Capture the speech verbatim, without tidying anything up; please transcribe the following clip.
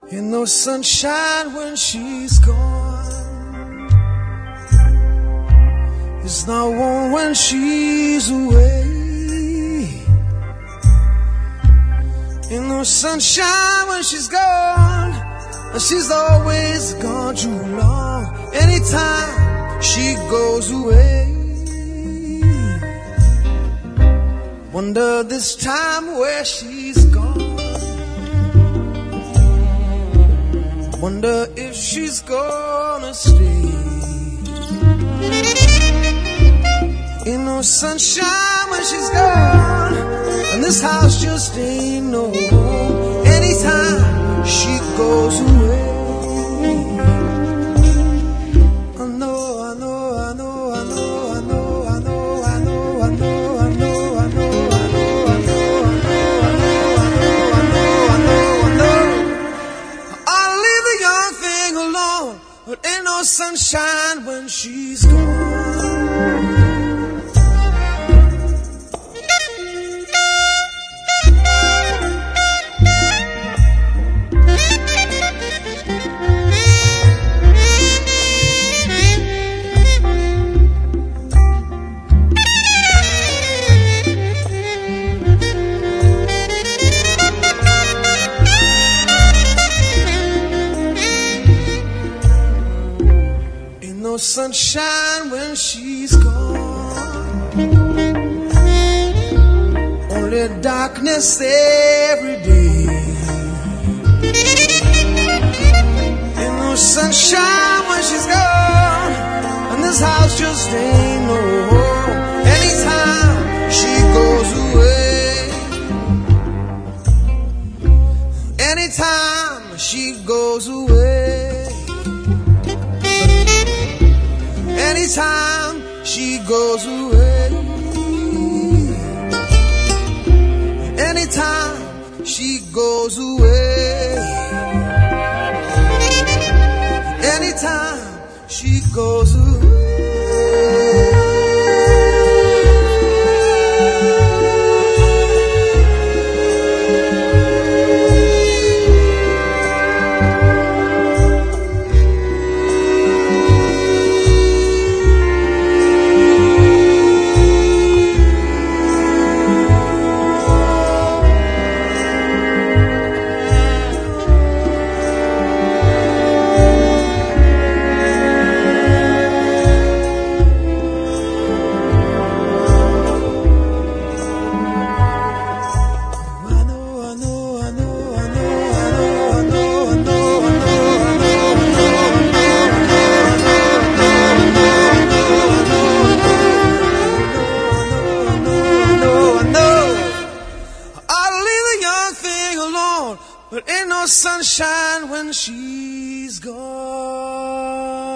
Ain't no sunshine when she's gone. It's not warm when she's away. Ain't no sunshine when she's gone, and she's always gone too long. Anytime she goes away, wonder this time where she's gone. Wonder if she's gonna stay. Ain't no sunshine when she's gone, and this house just ain't no home. Anytime she goes away, I know, I know, I know, I know, I know, I know, I know, I know, I know, I know, I know, I know, I know. I'll leave the young thing alone, but ain't no sunshine when she's gone. Sunshine when she's gone, only darkness every day. Ain't no sunshine when she's gone, and this house just ain't no home. Anytime she goes away, anytime she goes away, anytime she goes away, anytime she goes away, anytime she goes away. But ain't no sunshine when she's gone.